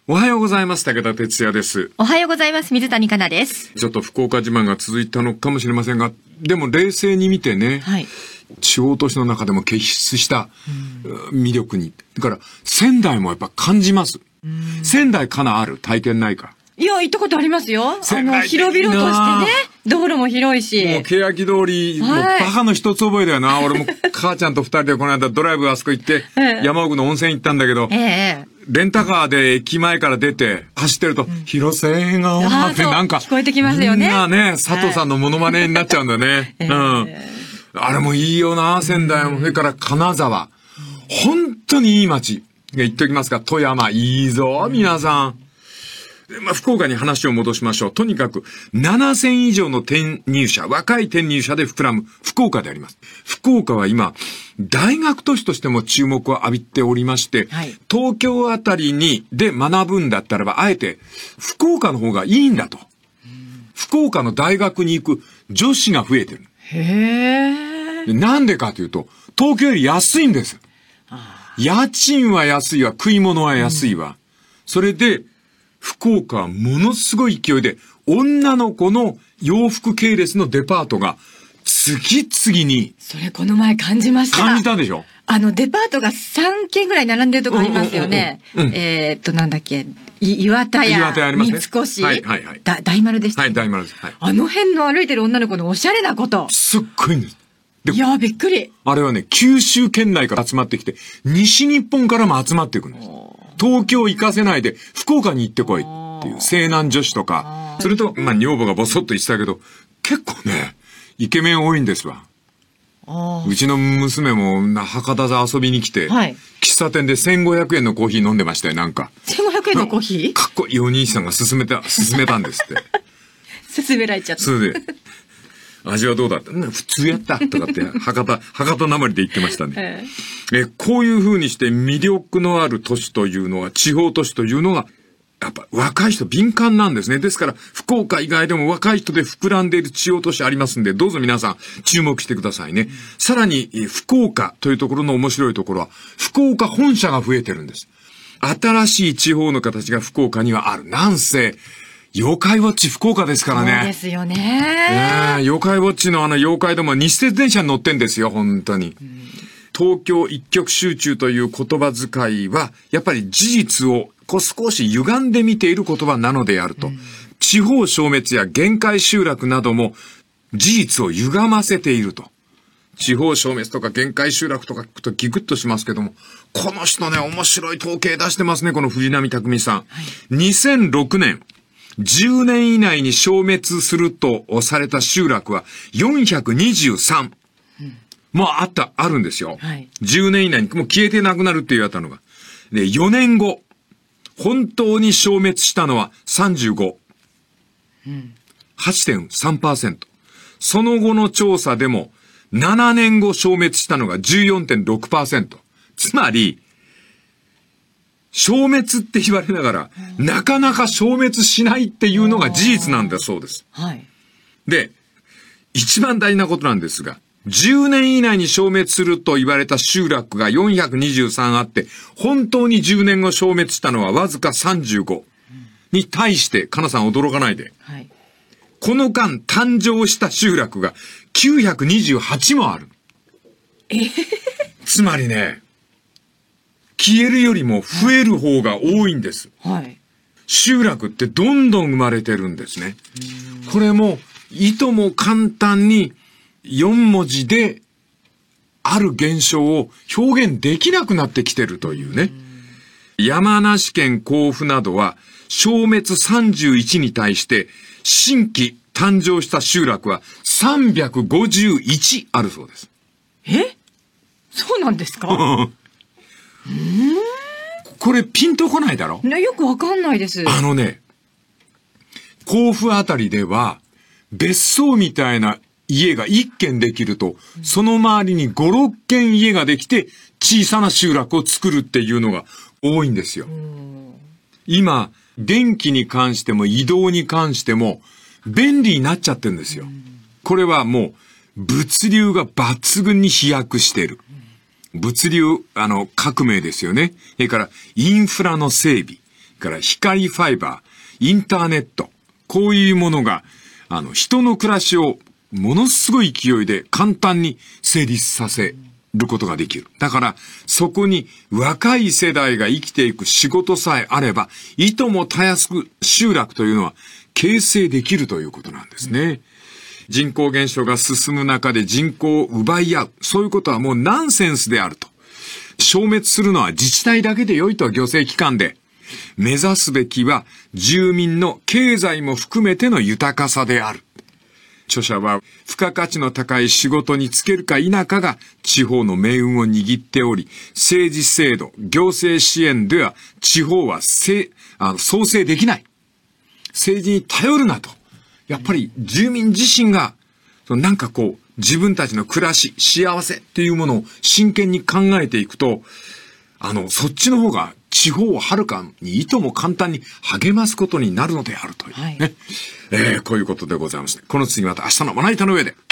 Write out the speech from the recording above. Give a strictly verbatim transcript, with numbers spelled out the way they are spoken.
おはようございます。武田哲也です。 おはようございます。水谷香奈です。 ちょっと福岡自慢が続いたのかもしれませんが、でも冷静に見てね、はい、地方都市の中でも傑出した魅力に。だから仙台もやっぱ感じます。仙台かなある体験ないか。 いや、行ったことありますよ。あの、広々としてね。道路も広いし。 もう、欅通り、はい、もう、バカの一つ覚えだよな。俺も、母ちゃんと二人でこの間ドライブあそこ行って、ええ、山奥の温泉行ったんだけど、ええ、レンタカーで駅前から出て、走ってると、うん、広瀬川ってなんか、 聞こえてきますよね。 みんなね、佐藤さんのモノマネになっちゃうんだね。はい、うん。えー、あれもいいよな、仙台も。それから金沢。本当にいい街。言っておきますか、富山、いいぞ、皆さん。まあ、福岡に話を戻しましょう。とにかく、ななせん以上の転入者、若い転入者で膨らむ福岡であります。福岡は今、大学都市としても注目を浴びておりまして、はい、東京あたりに、で学ぶんだったらば、あえて、福岡の方がいいんだと。福岡の大学に行く女子が増えてる。 へー。 なんでかというと、東京より安いんです。家賃は安いわ、食い物は安いわ。うん、それで、福岡はものすごい勢いで、女の子の洋服系列のデパートが次々に。 それこの前感じました。 感じたでしょ？ あのデパートがさんけんぐらい並んでるとこありますよね。うんうんうんうん、えー、っとなんだっけ、岩田屋、岩田屋ありますね、三越、はいはいはい、だ大丸でした、ね。 はい、大丸です。はい。 あの辺の歩いてる女の子のおしゃれなこと。 すっごいんです。 いやーびっくり。 あれはね、九州県内から集まってきて、西日本からも集まっていくんです。東京行かせないで、福岡に行ってこいっていう、西南女子とか、それと、まあ、女房がボソッと言ってたけど、結構ね、イケメン多いんですわ。うちの娘も、博多座遊びに来て、はい、喫茶店でせんごひゃくえんのコーヒー飲んでましたよ、なんか。 せんごひゃくえんのコーヒー？ かっこいいお兄さんが勧めた、勧めたんですって。 勧められちゃった。 それで、味はどうだった？普通やったとかって、博多、博多なまりで言ってましたね。ええ、えこういう風にして魅力のある都市というのは、地方都市というのが、やっぱ若い人敏感なんですね。ですから、福岡以外でも若い人で膨らんでいる地方都市ありますんで、どうぞ皆さん注目してくださいね。うん、さらに、福岡というところの面白いところは、福岡本社が増えてるんです。新しい地方の形が福岡にはある。なんせ、妖怪ウォッチ福岡ですからね。 そうですよね。 ねえ、妖怪ウォッチのあの妖怪どもは西鉄電車に乗ってんですよ、本当に。うん、東京一極集中という言葉遣いは、やっぱり事実をこう少し歪んで見ている言葉なのであると。うん、地方消滅や限界集落なども事実を歪ませていると。地方消滅とか限界集落とかとギクッとしますけども、この人ね、面白い統計出してますね、この藤波匠さん。はい、にせんろくねん。じゅうねん以内に消滅するとされた集落はよんひゃくにじゅうさん。うん、もうあった、あるんですよ。はい、じゅうねん以内にもう消えてなくなるって言われたのが。で、よねんご、本当に消滅したのはさんじゅうご。うん、はちてんさんパーセント。その後の調査でもななねんご消滅したのが じゅうよんてんろくパーセント。つまり、消滅って言われながら、うん、なかなか消滅しないっていうのが事実なんだそうです。はい、で、一番大事なことなんですが、じゅうねん以内に消滅すると言われた集落がよんひゃくにじゅうさんあって、本当にじゅうねんご消滅したのはわずかさんじゅうご。に対して、かなさん驚かないで。はい、この間誕生した集落がきゅうひゃくにじゅうはちもある。 えー、 つまりね、消えるよりも増える方が多いんです。はい、集落ってどんどん生まれてるんですね。これも、いとも簡単によんもじである現象を表現できなくなってきてるというね。山梨県甲府などは消滅さんじゅういちに対して新規誕生した集落はさんびゃくごじゅういちあるそうです。 え？そうなんですか？ うーん、これピンとこないだろ？ ね、よくわかんないです。 あのね、甲府あたりでは別荘みたいな家がいっけんできると、うん、その周りにご、ろっけん家ができて小さな集落を作るっていうのが多いんですよ。うん、今、電気に関しても移動に関しても便利になっちゃってるんですよ。うん、これはもう物流が抜群に飛躍してる。物流、あの、革命ですよね。それから、インフラの整備。 から光ファイバー、インターネット、こういうものが、あの、人の暮らしをものすごい勢いで簡単に成立させることができる。だから、そこに若い世代が生きていく仕事さえあれば、いともたやすく集落というのは形成できるということなんですね。うん、人口減少が進む中で人口を奪い合う。そういうことはもうナンセンスであると。消滅するのは自治体だけで良いと、行政機関で。目指すべきは住民の経済も含めての豊かさである。著者は付加価値の高い仕事に就けるか否かが地方の命運を握っており、政治制度、行政支援では地方はせあの創生できない。政治に頼るなと。やっぱり住民自身がなんかこう自分たちの暮らし、幸せっていうものを真剣に考えていくと、あの、そっちの方が地方をはるかにいとも簡単に励ますことになるのであるというね。はい、えー、こういうことでございますね。この次また明日のまな板の上で。